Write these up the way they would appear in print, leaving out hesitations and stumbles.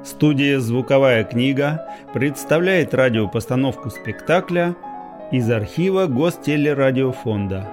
Студия «Звуковая книга» представляет радиопостановку спектакля из архива Гостелерадиофонда.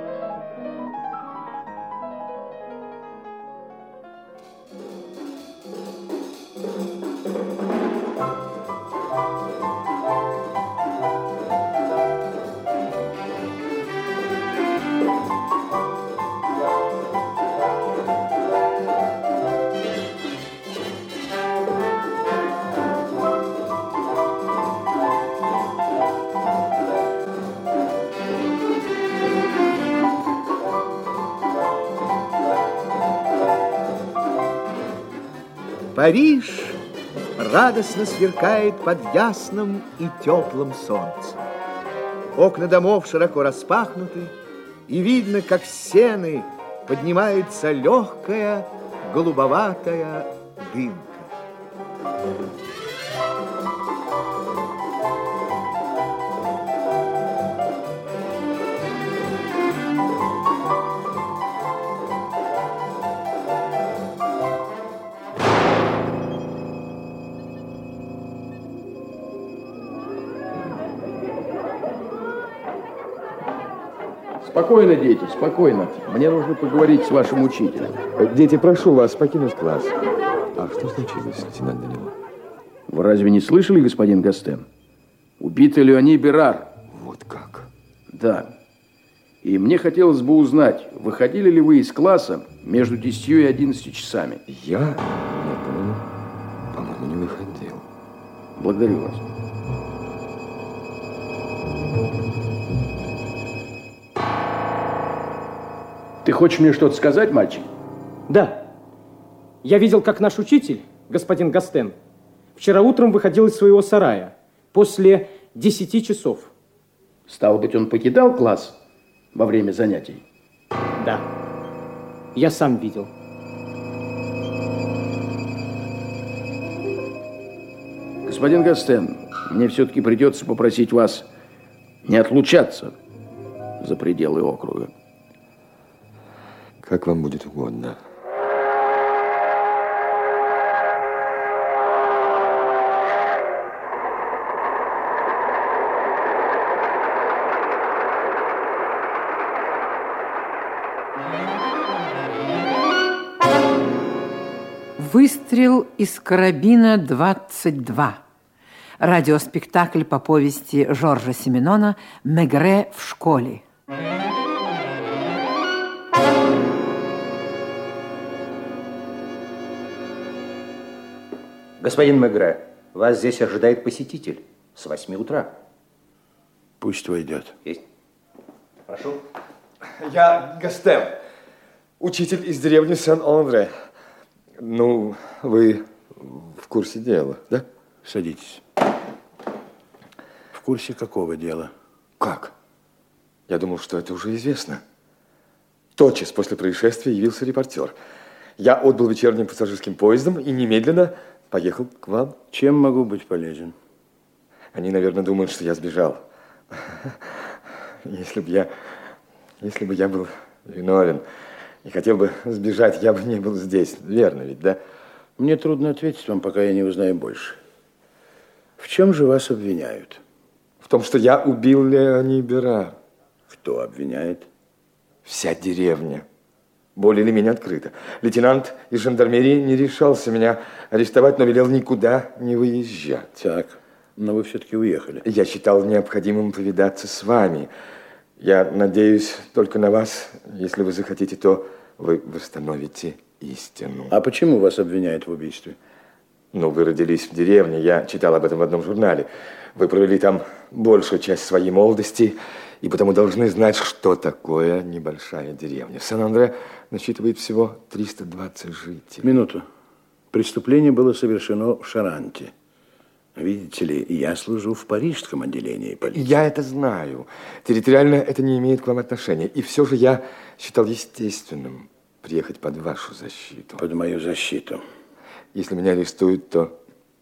Париж радостно сверкает под ясным и теплым солнцем. Окна домов широко распахнуты, и видно, как с сены поднимается легкая голубоватая дымка. Спокойно, дети, спокойно. Мне нужно поговорить с вашим учителем. Дети, прошу вас покинуть класс. А что случилось, лейтенант Данилов? Вы разве не слышали, господин Гастен? Убитый Леони Берар. Вот как? Да. И мне хотелось бы узнать, выходили ли вы из класса между 10 и 11 часами? Я? Нет, по-моему, не выходил. Благодарю вас. Ты хочешь мне что-то сказать, мальчик? Да. Я видел, как наш учитель, господин Гастен, вчера утром выходил из своего сарая после 10 часов. Стало быть, он покидал класс во время занятий? Да. Я сам видел. Господин Гастен, мне все-таки придется попросить вас не отлучаться за пределы округа. Как вам будет угодно. Выстрел из карабина 22. Радиоспектакль по повести Жоржа Сименона «Мегре в школе». Господин Мегре, вас здесь ожидает посетитель с 8 утра. Пусть войдет. Есть. Прошу. Я Гастен, учитель из деревни Сен-Андре. Ну, вы в курсе дела, да? Садитесь. В курсе какого дела? Как? Я думал, что это уже известно. Тотчас после происшествия явился репортер. Я отбыл вечерним пассажирским поездом и немедленно поехал к вам. Чем могу быть полезен? Они, наверное, думают, что я сбежал. Если бы я был виновен и хотел бы сбежать, я бы не был здесь. Верно ведь, да? Мне трудно ответить вам, пока я не узнаю больше. В чем же вас обвиняют? В том, что я убил Леони Берар. Кто обвиняет? Вся деревня. Более или менее открыто. Лейтенант из жандармерии не решался меня арестовать, но велел никуда не выезжать. Так, но вы все-таки уехали. Я считал необходимым повидаться с вами. Я надеюсь только на вас. Если вы захотите, то вы восстановите истину. А почему вас обвиняют в убийстве? Ну, вы родились в деревне. Я читал об этом в одном журнале. Вы провели там большую часть своей молодости и потому должны знать, что такое небольшая деревня. Сен-Андре насчитывает всего 320 жителей. Минуту. Преступление было совершено в Шаранте. Видите ли, я служу в парижском отделении полиции. Я это знаю. Территориально это не имеет к вам отношения. И все же я считал естественным приехать под вашу защиту. Под мою защиту. Если меня арестуют, то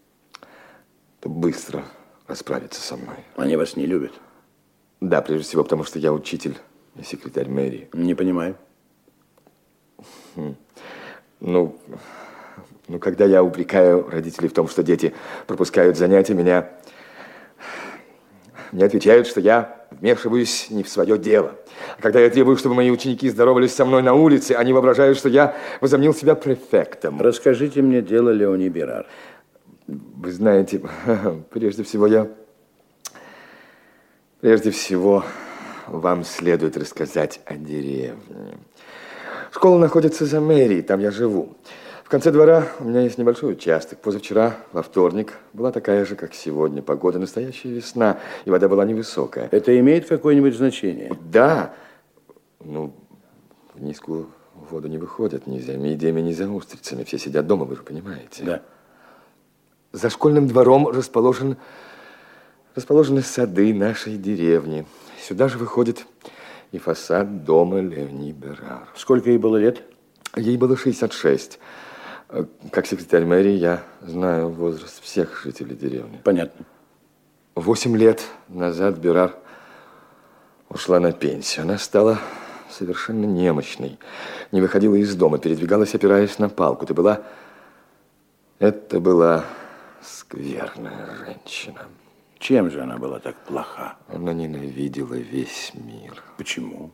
быстро расправиться со мной. Они вас не любят? Да, прежде всего, потому что я учитель и секретарь мэрии. Не понимаю. Ну, Но когда я упрекаю родителей в том, что дети пропускают занятия, мне отвечают, что я вмешиваюсь не в свое дело. А когда я требую, чтобы мои ученики здоровались со мной на улице, они воображают, что я возомнил себя префектом. Расскажите мне дело Леони Берар. Вы знаете, прежде всего, вам следует рассказать о деревне. Школа находится за мэрией, там я живу. В конце двора у меня есть небольшой участок. Позавчера, во вторник, была такая же, как сегодня. Погода настоящая весна, и вода была невысокая. Это имеет какое-нибудь значение? Да. Ну, в низкую воду не выходят ни за мидиями, ни за устрицами. Все сидят дома, вы же понимаете. Да. За школьным двором расположены сады нашей деревни. Сюда же выходит и фасад дома Леони Берар. Сколько ей было лет? Ей было 66. Как секретарь мэрии я знаю возраст всех жителей деревни. Понятно. 8 лет назад Берар ушла на пенсию. Она стала совершенно немощной. Не выходила из дома, передвигалась, опираясь на палку. Это была скверная женщина. Чем же она была так плоха? Она ненавидела весь мир. Почему?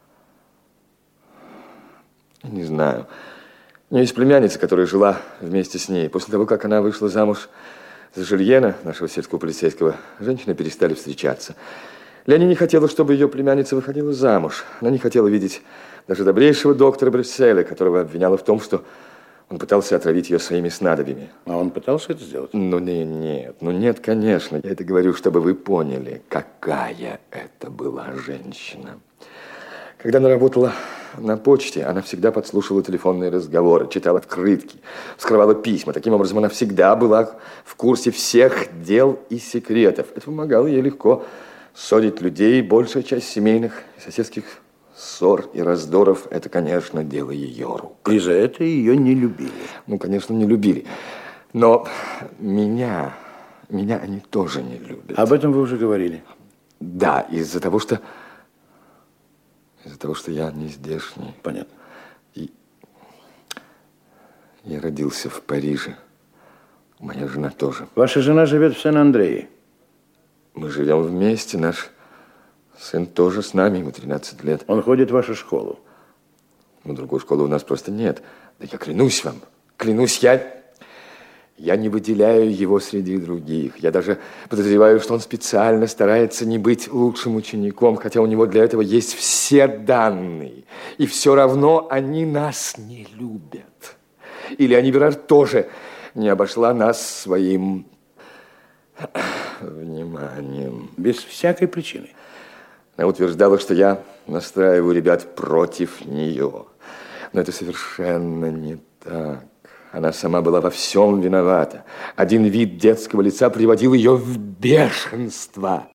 Не знаю. У нее есть племянница, которая жила вместе с ней. После того, как она вышла замуж за Жильена, нашего сельского полицейского, женщины перестали встречаться. Леони не хотела, чтобы ее племянница выходила замуж. Она не хотела видеть даже добрейшего доктора Брюсселя, которого обвиняла в том, что он пытался отравить ее своими снадобьями. А он пытался это сделать? Нет, конечно. Я это говорю, чтобы вы поняли, какая это была женщина. Когда она работала на почте, она всегда подслушивала телефонные разговоры, читала открытки, вскрывала письма. Таким образом, она всегда была в курсе всех дел и секретов. Это помогало ей легко ссорить людей. Большая часть семейных и соседских ссор и раздоров – это, конечно, дело ее рук. И за это ее не любили? Ну, конечно, не любили. Но меня они тоже не любят. Об этом вы уже говорили? Да, из-за того, что я не здешний. Понятно. И я родился в Париже. Моя жена тоже. Ваша жена живет в Сен-Андрее? Мы живем вместе. Наш сын тоже с нами, ему 13 лет. Он ходит в вашу школу? Ну, другой школы у нас просто нет. Да я клянусь вам, я не выделяю его среди других. Я даже подозреваю, что он специально старается не быть лучшим учеником, хотя у него для этого есть все данные. И все равно они нас не любят. И Леони Берар тоже не обошла нас своим вниманием. Без всякой причины. Она утверждала, что я настраиваю ребят против нее. Но это совершенно не так. Она сама была во всем виновата. Один вид детского лица приводил ее в бешенство.